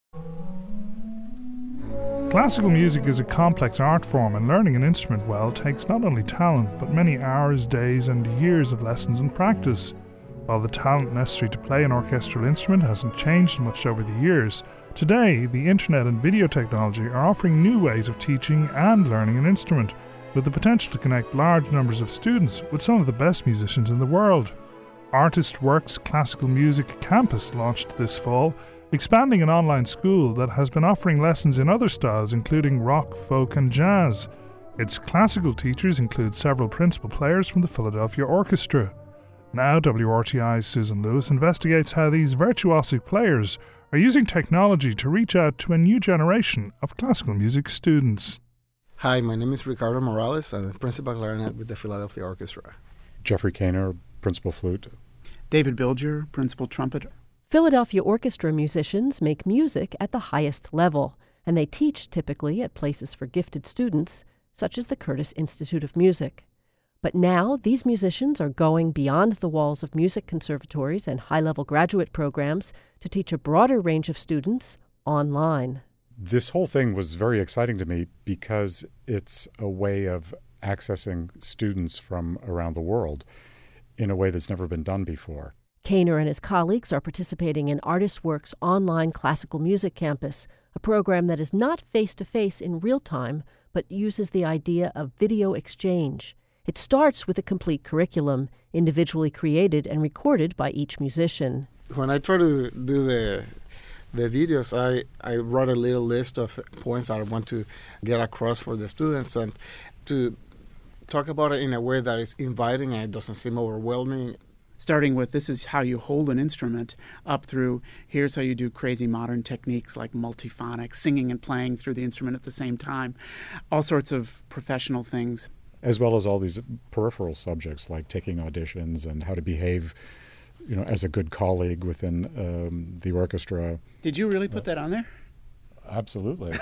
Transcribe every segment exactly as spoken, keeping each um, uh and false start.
Classical music is a complex art form, and learning an instrument well takes not only talent, but many hours, days, and years of lessons and practice. While the talent necessary to play an orchestral instrument hasn't changed much over the years, today the internet and video technology are offering new ways of teaching and learning an instrument, with the potential to connect large numbers of students with some of the best musicians in the world. Artist Works Classical Music Campus launched this fall, expanding an online school that has been offering lessons in other styles including rock, folk and jazz. Its classical teachers include several principal players from the Philadelphia Orchestra. Now W R T I's Susan Lewis investigates how these virtuosic players are using technology to reach out to a new generation of classical music students. Hi, my name is Ricardo Morales. I'm principal clarinet with the Philadelphia Orchestra. Jeffrey Kaner, principal flute. David Bilger, principal trumpet. Philadelphia Orchestra musicians make music at the highest level, and they teach typically at places for gifted students, such as the Curtis Institute of Music. But now these musicians are going beyond the walls of music conservatories and high-level graduate programs to teach a broader range of students online. This whole thing was very exciting to me because it's a way of accessing students from around the world in a way that's never been done before. Kaner and his colleagues are participating in Artist Works' online classical music campus, a program that is not face-to-face in real time, but uses the idea of video exchange. It starts with a complete curriculum, individually created and recorded by each musician. When I try to do the the videos, I, I wrote a little list of points that I want to get across for the students and to talk about it in a way that is inviting and it doesn't seem overwhelming. Starting with this is how you hold an instrument, up through here's how you do crazy modern techniques like multiphonic, singing and playing through the instrument at the same time, all sorts of professional things. As well as all these peripheral subjects like taking auditions and how to behave, you know, as a good colleague within um, the orchestra. Did you really put that on there? Absolutely.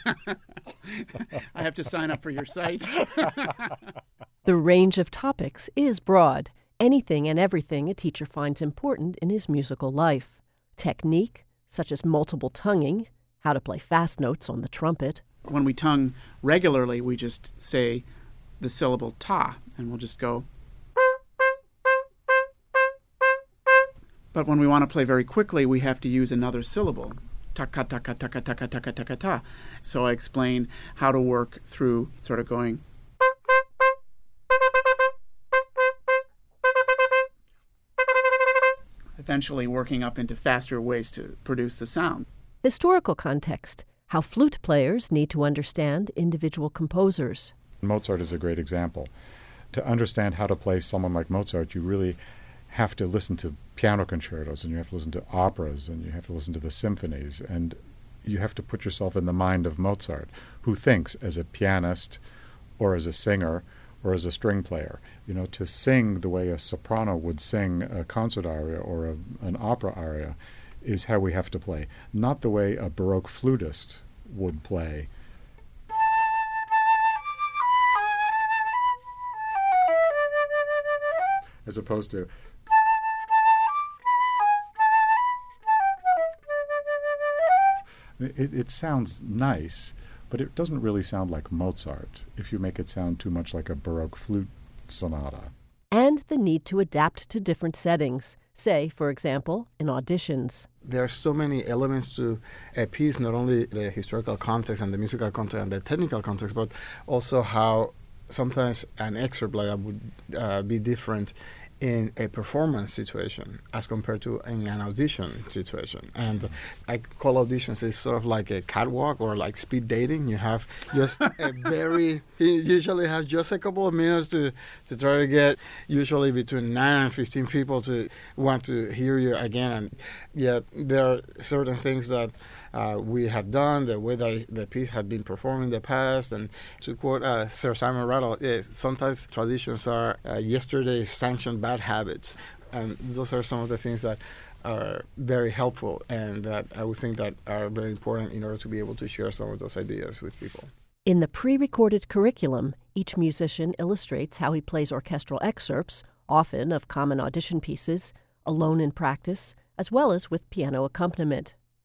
I have to sign up for your site. The range of topics is broad. Anything and everything a teacher finds important in his musical life. Technique, such as multiple tonguing, how to play fast notes on the trumpet. When we tongue regularly, we just say the syllable ta, and we'll just go. But when we want to play very quickly, we have to use another syllable. Taka, taka, taka, taka, taka, taka, ta. So I explain how to work through sort of going. Eventually working up into faster ways to produce the sound. Historical context, how flute players need to understand individual composers. Mozart is a great example. To understand how to play someone like Mozart, you really have to listen to piano concertos, and you have to listen to operas, and you have to listen to the symphonies, and you have to put yourself in the mind of Mozart, who thinks as a pianist or as a singer or as a string player. You know, to sing the way a soprano would sing a concert aria or a, an opera aria is how we have to play, not the way a Baroque flutist would play. As opposed to it, it sounds nice, but it doesn't really sound like Mozart if you make it sound too much like a Baroque flute sonata. And the need to adapt to different settings, say, for example, in auditions. There are so many elements to a piece, not only the historical context and the musical context and the technical context, but also how sometimes an excerpt like that would uh, be different in a performance situation as compared to in an audition situation. And I call auditions is sort of like a catwalk or like speed dating. You have just a very, you usually have just a couple of minutes to, to try to get usually between nine and fifteen people to want to hear you again. And yet there are certain things that uh, we have done, the way that the piece had been performed in the past. And to quote uh, Sir Simon Rattle, yes, sometimes traditions are uh, yesterday's sanctioned bad habits, and those are some of the things that are very helpful and that I would think that are very important in order to be able to share some of those ideas with people. In the pre-recorded curriculum, each musician illustrates how he plays orchestral excerpts, often of common audition pieces, alone in practice, as well as with piano accompaniment.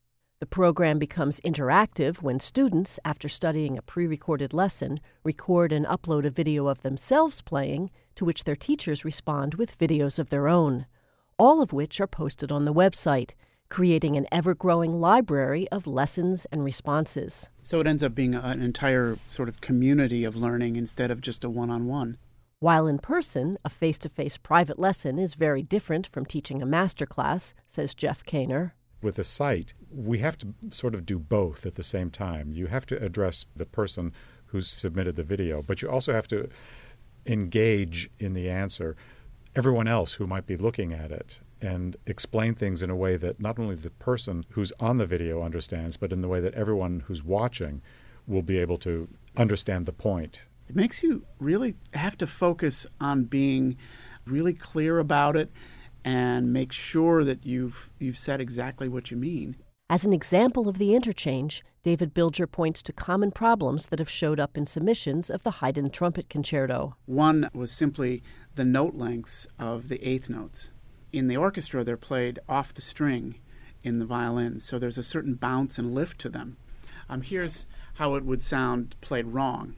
The program becomes interactive when students, after studying a pre-recorded lesson, record and upload a video of themselves playing, to which their teachers respond with videos of their own, all of which are posted on the website, creating an ever-growing library of lessons and responses. So it ends up being an entire sort of community of learning instead of just a one-on-one. While in person, a face-to-face private lesson is very different from teaching a master class, says Jeff Kaner. With the site, we have to sort of do both at the same time. You have to address the person who's submitted the video, but you also have to engage in the answer everyone else who might be looking at it and explain things in a way that not only the person who's on the video understands, but in the way that everyone who's watching will be able to understand the point. It makes you really have to focus on being really clear about it and make sure that you've you've said exactly what you mean. As an example of the interchange, David Bilger points to common problems that have showed up in submissions of the Haydn Trumpet Concerto. One was simply the note lengths of the eighth notes. In the orchestra, they're played off the string in the violins, so there's a certain bounce and lift to them. Um, here's how it would sound played wrong.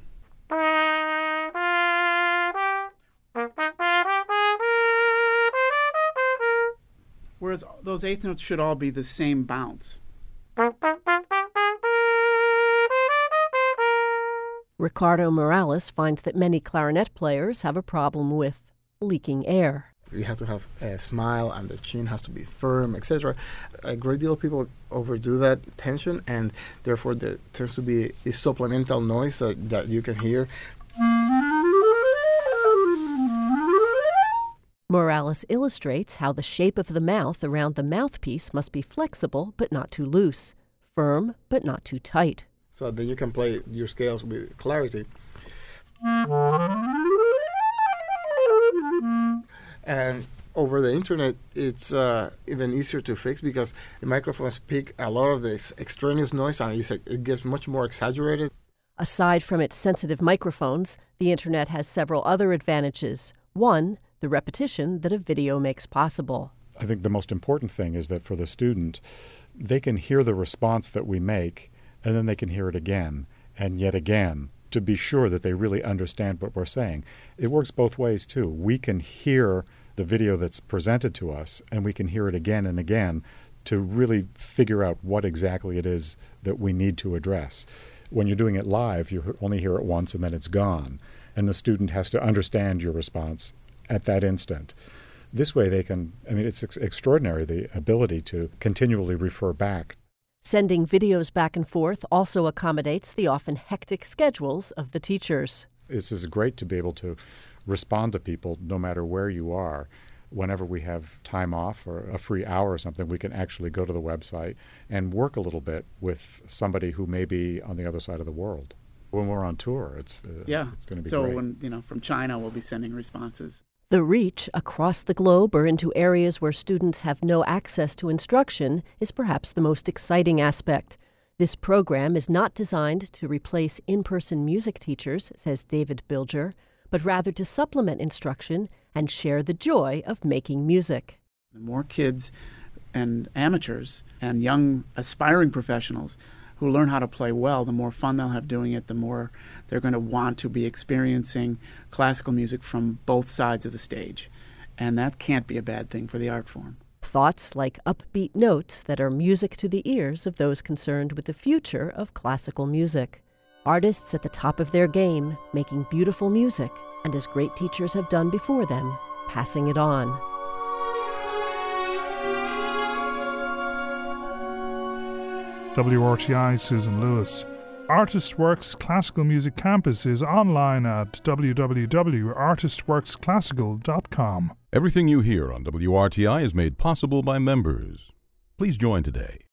Whereas those eighth notes should all be the same bounce. Ricardo Morales finds that many clarinet players have a problem with leaking air. You have to have a smile and the chin has to be firm, et cetera. A great deal of people overdo that tension, and therefore there tends to be this supplemental noise uh, that you can hear. Morales illustrates how the shape of the mouth around the mouthpiece must be flexible but not too loose, firm but not too tight. So then you can play your scales with clarity. And over the internet, it's uh, even easier to fix because the microphones pick a lot of this extraneous noise and it gets much more exaggerated. Aside from its sensitive microphones, the internet has several other advantages. One, the repetition that a video makes possible. I think the most important thing is that for the student, they can hear the response that we make, and then they can hear it again and yet again to be sure that they really understand what we're saying. It works both ways, too. We can hear the video that's presented to us, and we can hear it again and again to really figure out what exactly it is that we need to address. When you're doing it live, you only hear it once and then it's gone, and the student has to understand your response at that instant. This way they can, I mean, it's ex- extraordinary, the ability to continually refer back. Sending videos back and forth also accommodates the often hectic schedules of the teachers. It's just great to be able to respond to people no matter where you are. Whenever we have time off or a free hour or something, we can actually go to the website and work a little bit with somebody who may be on the other side of the world. When we're on tour, it's, uh, yeah. it's going to be so great. So when, you know, from China, we'll be sending responses. The reach across the globe or into areas where students have no access to instruction is perhaps the most exciting aspect. This program is not designed to replace in-person music teachers, says David Bilger, but rather to supplement instruction and share the joy of making music. The more kids and amateurs and young aspiring professionals who learn how to play well, the more fun they'll have doing it, the more they're going to want to be experiencing classical music from both sides of the stage. And that can't be a bad thing for the art form. Thoughts like upbeat notes that are music to the ears of those concerned with the future of classical music. Artists at the top of their game, making beautiful music, and as great teachers have done before them, passing it on. W R T I Susan Lewis. Artist Works Classical Music Campus is online at w w w dot artist works classical dot com. Everything you hear on W R T I is made possible by members. Please join today.